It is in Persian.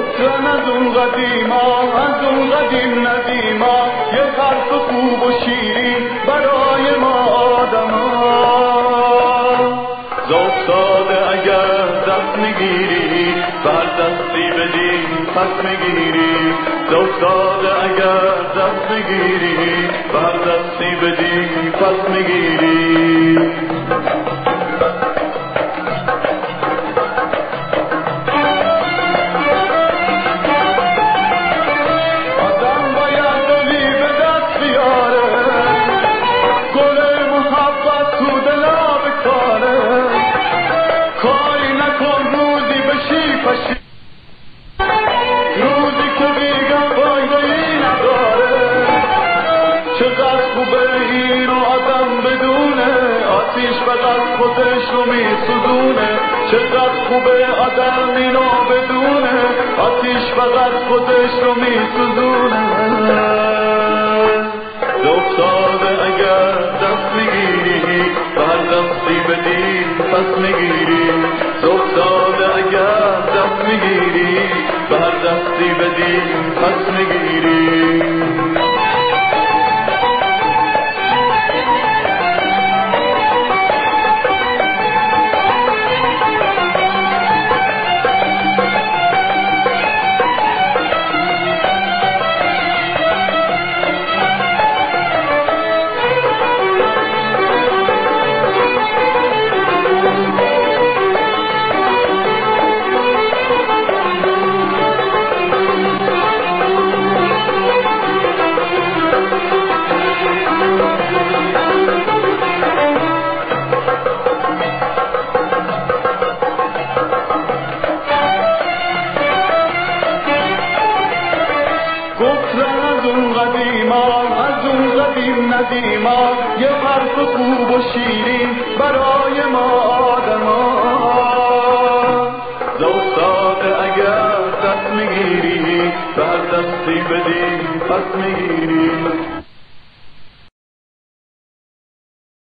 گفتن از اون قدیما، از اون قدیم ندیما، یه حرف خوب و شیرین برای ما آدما. افتاده اگر دست میگیری بر دستی بدی پس میگیری. افتاده اگر دست میگیری بر دستی بدی پس میگیری. روزی که دیگه فایده‌ای نداره، چقدر خوبه اینو آدم بدونه، آتیش فقط خودش رو میسوزونه. چقدر خوبه آدم اینو بدونه، آتیش فقط خودش رو میسوزونه. افتاده اگر دست میگیری بر دستی بدی پس میگیری. افتاده اگر دست میگیری بر دستی بدی پس میگیری. گفتن از اون قدیما، از اون قدیم ندیما، یه حرف خوب و شیرین برای ما آدما. افتاده اگر دست میگیری بر دستی بدی پس میگیری.